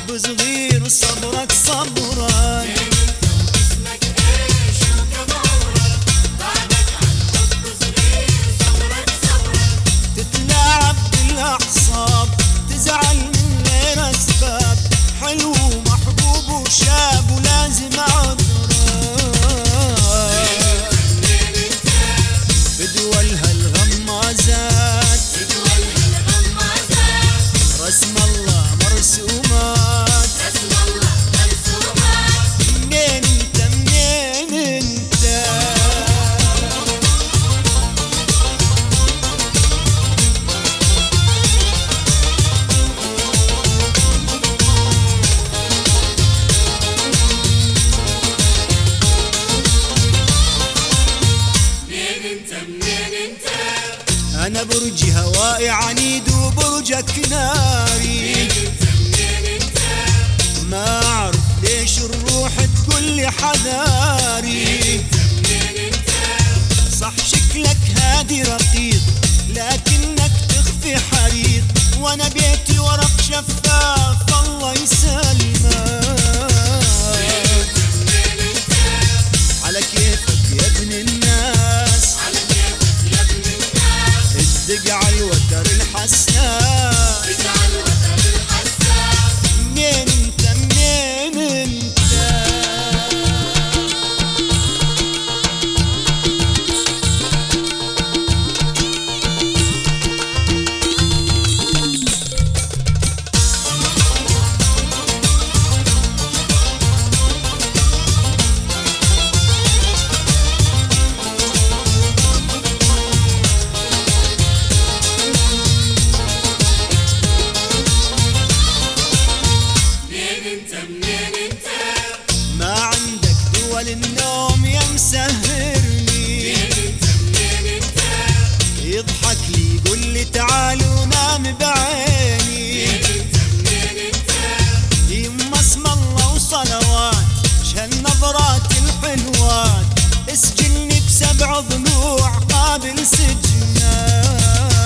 حب صغير صبرك صبرك. اسمك ايش وكم عمرك؟ بعدك عن حب صغير صبرك صبرك. تتلاعب بالاعصاب تزعل من غير اسباب، حلو ومحبوب وشاب ولازم عذرك. بدولها الغمازات رسم الله مرسومات. رسم الله مرسومات. منين انت منين انت؟ منين انت؟ انا برج هوائي عنيد وبرجك ناري. منين انت؟ ما اعرف ليش الروح تقول لي حذاري. منين انت؟ صح شكلك هادي رقيق لكنك تخفي حريق، وانا بيتي ورق شفاف الله يسلمك. على كيفك يا ابن الناس، على كيفك يا ابن الناس. ادق على الوتر الحساس. اجعل وتر الحساس. منين انت منين انت؟ منين انت؟ ما عندك دول النوم يا مسهرني. منين انت؟ يضحك لي يقول لي تعال ونام بعيني. منين انت؟ يما اسم الله وصلوات شهن نظرات الحلوات، اسجني بسبع ضلوع قابل سجنات.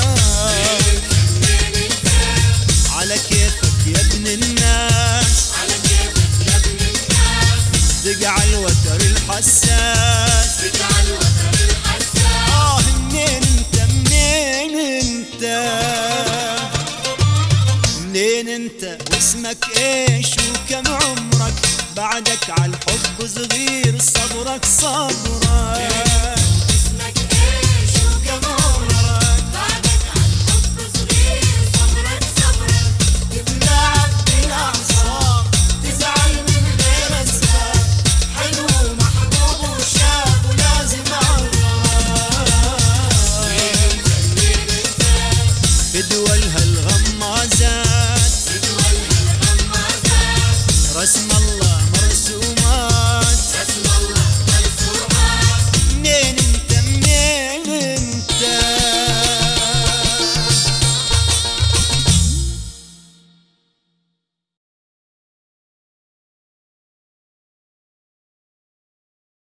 على كيفك يا ابن الناس، على كيفك يا ابن الناس. دق على الوتر الحساس. اجعل وتر الحساس. منين انت منين انت؟ منين انت واسمك ايش وكم عمرك؟ بعدك على الحب صغير صبرك صبرك. اسمك ايش وكم عمرك؟ بعدك عن حب صغير صبرك صبرك. تتلاعب بالاعصاب تزعل من غير اسباب، حلو ومحبوب وشاب ولازم عذرك. بدولها